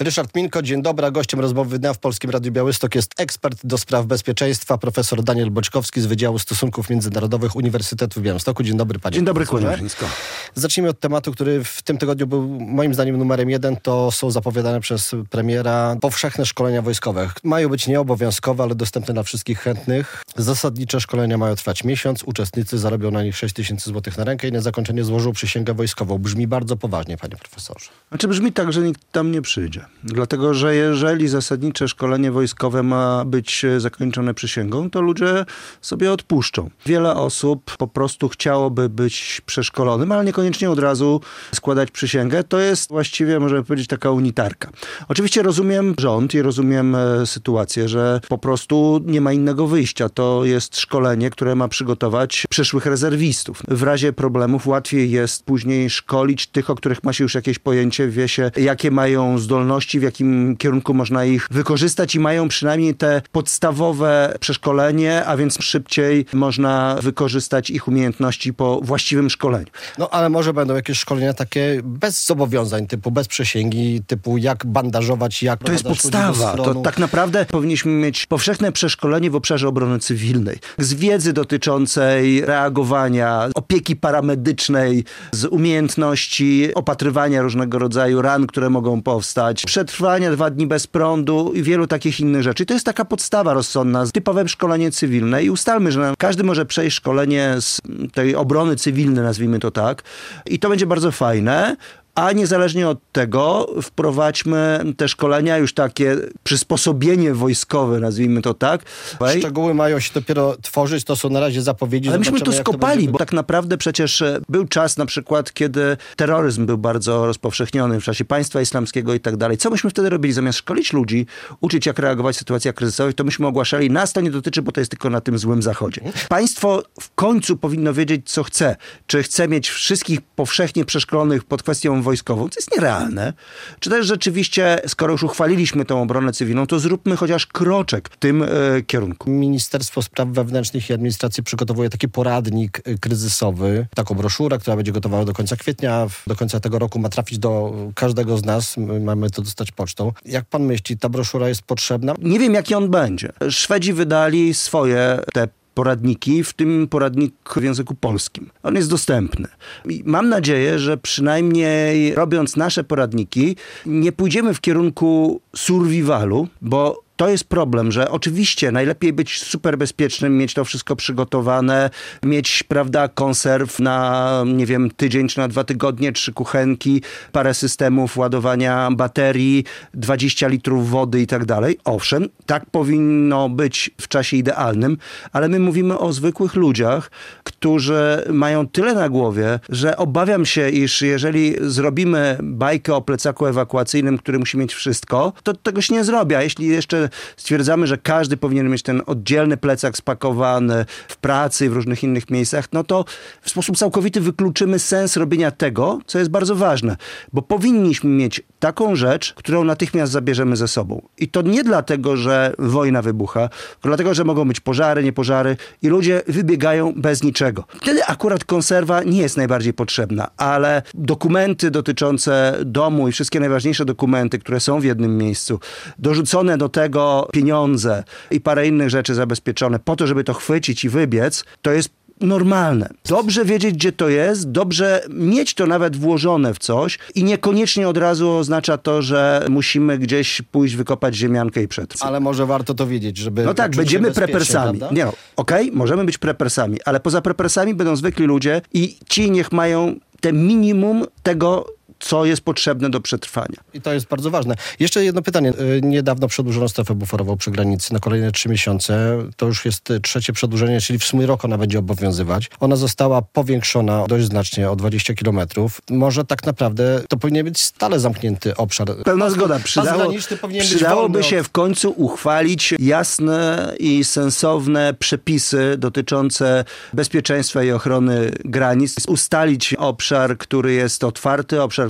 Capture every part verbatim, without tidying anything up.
Ryszard Minko, dzień dobry. A gościem rozmowy dnia w Polskim Radiu Białystok jest ekspert do spraw bezpieczeństwa, profesor Daniel Boczkowski z Wydziału Stosunków Międzynarodowych Uniwersytetu w Białymstoku. Dzień dobry, panie Dzień dobry, profesorze. kłaniam się. Zacznijmy od tematu, który w tym tygodniu był moim zdaniem numerem jeden. To są zapowiadane przez premiera powszechne szkolenia wojskowe. Mają być nieobowiązkowe, ale dostępne dla wszystkich chętnych. Zasadnicze szkolenia mają trwać miesiąc. Uczestnicy zarobią na nich sześć tysięcy złotych na rękę i na zakończenie złożą przysięgę wojskową. Brzmi bardzo poważnie, panie profesorze. Znaczy brzmi tak, że nikt tam nie przyjdzie. Dlatego, że jeżeli zasadnicze szkolenie wojskowe ma być zakończone przysięgą, to ludzie sobie odpuszczą. Wiele osób po prostu chciałoby być przeszkolonym, ale niekoniecznie od razu składać przysięgę. To jest właściwie, możemy powiedzieć, taka unitarka. Oczywiście rozumiem rząd i rozumiem e, sytuację, że po prostu nie ma innego wyjścia. To jest szkolenie, które ma przygotować przyszłych rezerwistów. W razie problemów łatwiej jest później szkolić tych, o których ma się już jakieś pojęcie, wie się, jakie mają zdolności, w jakim kierunku można ich wykorzystać i mają przynajmniej te podstawowe przeszkolenie, a więc szybciej można wykorzystać ich umiejętności po właściwym szkoleniu. No ale może będą jakieś szkolenia takie bez zobowiązań, typu bez przysięgi, typu jak bandażować, jak... To jest podstawa. To tak naprawdę powinniśmy mieć powszechne przeszkolenie w obszarze obrony cywilnej. Z wiedzy dotyczącej reagowania, opieki paramedycznej, z umiejętności opatrywania różnego rodzaju ran, które mogą powstać, przetrwania dwa dni bez prądu i wielu takich innych rzeczy. To jest taka podstawa rozsądna, typowe szkolenie cywilne i ustalmy, że każdy może przejść szkolenie z tej obrony cywilnej, nazwijmy to tak, i to będzie bardzo fajne. A niezależnie od tego wprowadźmy te szkolenia, już takie przysposobienie wojskowe, nazwijmy to tak. Szczegóły mają się dopiero tworzyć, to są na razie zapowiedzi. Ale myśmy to Zobaczymy, skopali, będzie... bo tak naprawdę przecież był czas na przykład, kiedy terroryzm był bardzo rozpowszechniony w czasie państwa islamskiego i tak dalej. Co myśmy wtedy robili? Zamiast szkolić ludzi, uczyć jak reagować w sytuacjach kryzysowych, to myśmy ogłaszali, nas to nie dotyczy, bo to jest tylko na tym złym zachodzie. Państwo w końcu powinno wiedzieć, co chce. Czy chce mieć wszystkich powszechnie przeszkolonych pod kwestią wojskową, co jest nierealne. Czy też rzeczywiście, skoro już uchwaliliśmy tą obronę cywilną, to zróbmy chociaż kroczek w tym e, kierunku. Ministerstwo Spraw Wewnętrznych i Administracji przygotowuje taki poradnik kryzysowy, taką broszurę, która będzie gotowa do końca kwietnia. Do końca tego roku ma trafić do każdego z nas. My mamy to dostać pocztą. Jak pan myśli, ta broszura jest potrzebna? Nie wiem, jaki on będzie. Szwedzi wydali swoje te poradniki, w tym poradnik w języku polskim. On jest dostępny. I mam nadzieję, że przynajmniej robiąc nasze poradniki, nie pójdziemy w kierunku survivalu, bo to jest problem, że oczywiście najlepiej być super bezpiecznym, mieć to wszystko przygotowane, mieć, prawda, konserw na, nie wiem, tydzień czy na dwa tygodnie, trzy kuchenki, parę systemów ładowania baterii, dwadzieścia litrów wody i tak dalej. Owszem, tak powinno być w czasie idealnym, ale my mówimy o zwykłych ludziach, którzy mają tyle na głowie, że obawiam się, iż jeżeli zrobimy bajkę o plecaku ewakuacyjnym, który musi mieć wszystko, to tego się nie zrobi. A jeśli jeszcze stwierdzamy, że każdy powinien mieć ten oddzielny plecak spakowany w pracy i w różnych innych miejscach, no to w sposób całkowity wykluczymy sens robienia tego, co jest bardzo ważne. Bo powinniśmy mieć taką rzecz, którą natychmiast zabierzemy ze sobą. I to nie dlatego, że wojna wybucha, tylko dlatego, że mogą być pożary, nie pożary i ludzie wybiegają bez niczego. Wtedy akurat konserwa nie jest najbardziej potrzebna, ale dokumenty dotyczące domu i wszystkie najważniejsze dokumenty, które są w jednym miejscu, dorzucone do tego pieniądze i parę innych rzeczy zabezpieczone po to, żeby to chwycić i wybiec, to jest normalne. Dobrze wiedzieć, gdzie to jest, dobrze mieć to nawet włożone w coś i niekoniecznie od razu oznacza to, że musimy gdzieś pójść, wykopać ziemiankę i przetrwać. Ale może warto to wiedzieć, żeby... No tak, będziemy prepersami. Prawda? Nie no, okej, okay, możemy być prepersami, ale poza prepersami będą zwykli ludzie i ci niech mają te minimum tego, co jest potrzebne do przetrwania. I to jest bardzo ważne. Jeszcze jedno pytanie. Niedawno przedłużono strefę buforową przy granicy na kolejne trzy miesiące. To już jest trzecie przedłużenie, czyli w sumie rok ona będzie obowiązywać. Ona została powiększona dość znacznie o dwadzieścia kilometrów. Może tak naprawdę to powinien być stale zamknięty obszar. Pełna zgoda. Przydało, przydałoby się od... w końcu uchwalić jasne i sensowne przepisy dotyczące bezpieczeństwa i ochrony granic. Ustalić obszar, który jest otwarty, obszar,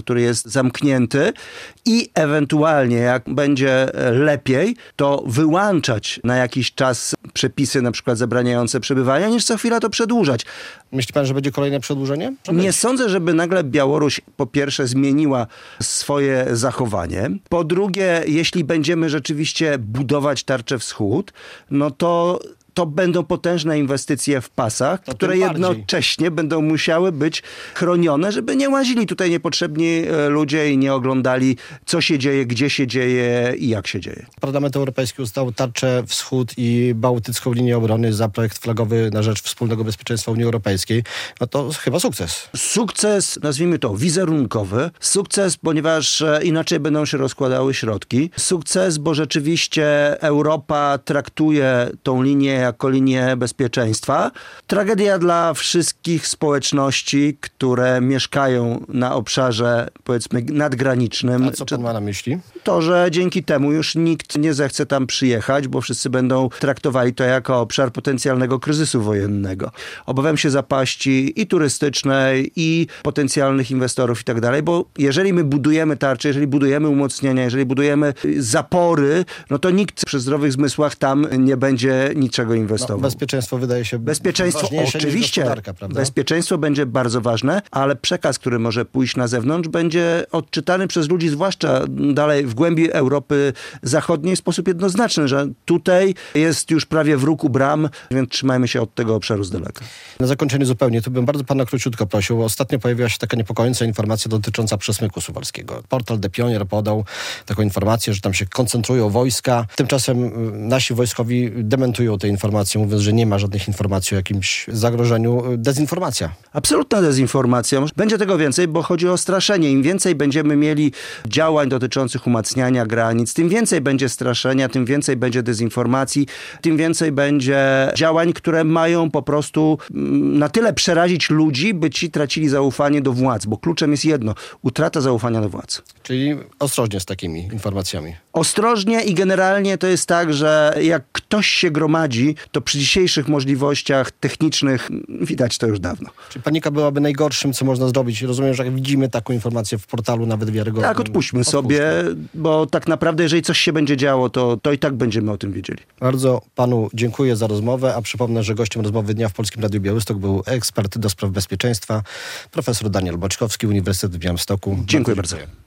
który jest zamknięty i ewentualnie, jak będzie lepiej, to wyłączać na jakiś czas przepisy na przykład zabraniające przebywania, niż co chwila to przedłużać. Myśli pan, że będzie kolejne przedłużenie? Nie sądzę, żeby nagle Białoruś po pierwsze zmieniła swoje zachowanie. Po drugie, jeśli będziemy rzeczywiście budować tarczę wschód, no to to będą potężne inwestycje w pasach, to które jednocześnie będą musiały być chronione, żeby nie łazili tutaj niepotrzebni ludzie i nie oglądali, co się dzieje, gdzie się dzieje i jak się dzieje. Parlament Europejski ustał tarczę wschód i bałtycką linię obrony za projekt flagowy na rzecz wspólnego bezpieczeństwa Unii Europejskiej. No to chyba sukces. Sukces, nazwijmy to, wizerunkowy. Sukces, ponieważ inaczej będą się rozkładały środki. Sukces, bo rzeczywiście Europa traktuje tą linię jako linię bezpieczeństwa. Tragedia dla wszystkich społeczności, które mieszkają na obszarze, powiedzmy, nadgranicznym. A co pan ma na myśli? To, że dzięki temu już nikt nie zechce tam przyjechać, bo wszyscy będą traktowali to jako obszar potencjalnego kryzysu wojennego. Obawiam się zapaści i turystycznej, i potencjalnych inwestorów i tak dalej, bo jeżeli my budujemy tarcze, jeżeli budujemy umocnienia, jeżeli budujemy zapory, no to nikt przy zdrowych zmysłach tam nie będzie niczego inwestował. No, bezpieczeństwo wydaje się Bezpieczeństwo, oczywiście. Prawda? Bezpieczeństwo będzie bardzo ważne, ale przekaz, który może pójść na zewnątrz, będzie odczytany przez ludzi, zwłaszcza dalej w głębi Europy Zachodniej w sposób jednoznaczny, że tutaj jest już prawie wróg u bram, więc trzymajmy się od tego obszaru z daleka. Na zakończenie zupełnie, tu bym bardzo pana króciutko prosił. Ostatnio pojawiła się taka niepokojąca informacja dotycząca przesmyku suwalskiego. Portal The Pionier podał taką informację, że tam się koncentrują wojska. Tymczasem nasi wojskowi dementują te informacje, mówiąc, że nie ma żadnych informacji o jakimś zagrożeniu. Dezinformacja. Absolutna dezinformacja. Będzie tego więcej, bo chodzi o straszenie. Im więcej będziemy mieli działań dotyczących umacniania granic, tym więcej będzie straszenia, tym więcej będzie dezinformacji, tym więcej będzie działań, które mają po prostu na tyle przerazić ludzi, by ci tracili zaufanie do władz, bo kluczem jest jedno, utrata zaufania do władz. Czyli ostrożnie z takimi informacjami. Ostrożnie i generalnie to jest tak, że jak ktoś się gromadzi, to przy dzisiejszych możliwościach technicznych widać to już dawno. Czyli panika byłaby najgorszym, co można zrobić. Rozumiem, że jak widzimy taką informację w portalu, nawet wiarygodną. Tak, odpuśćmy, odpuśćmy sobie, bo tak naprawdę, jeżeli coś się będzie działo, to, to i tak będziemy o tym wiedzieli. Bardzo panu dziękuję za rozmowę, a przypomnę, że gościem rozmowy dnia w Polskim Radiu Białystok był ekspert do spraw bezpieczeństwa, profesor Daniel Boczkowski, Uniwersytet w Białymstoku. Dziękuję bardzo. Dziękuję.